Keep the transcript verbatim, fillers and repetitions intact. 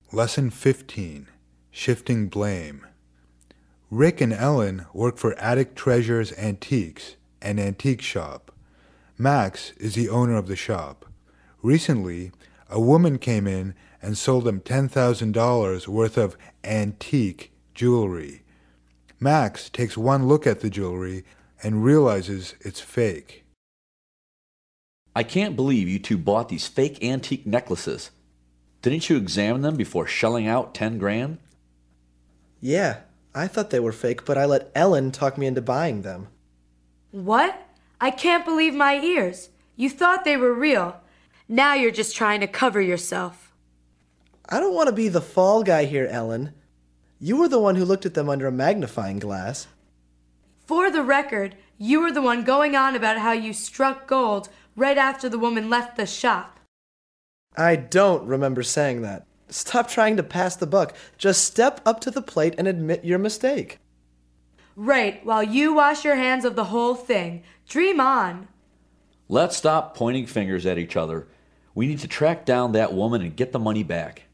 Lesson fifteen. Shifting Blame. Rick and Ellen work for Attic Treasures Antiques, an antique shop. Max is the owner of the shop. Recently, a woman came in and sold him ten thousand dollars worth of antique jewelry. Max takes one look at the jewelry and realizes it's fake. I can't believe you two bought these fake antique necklaces. Didn't you examine them before shelling out ten grand? Yeah, I thought they were fake, but I let Ellen talk me into buying them. What? I can't believe my ears. You thought they were real. Now you're just trying to cover yourself. I don't want to be the fall guy here, Ellen. You were the one who looked at them under a magnifying glass. For the record, you were the one going on about how you struck gold right after the woman left the shop. I don't remember saying that. Stop trying to pass the buck. Just step up to the plate and admit your mistake. Right, while you wash your hands of the whole thing. Dream on. Let's stop pointing fingers at each other. We need to track down that woman and get the money back.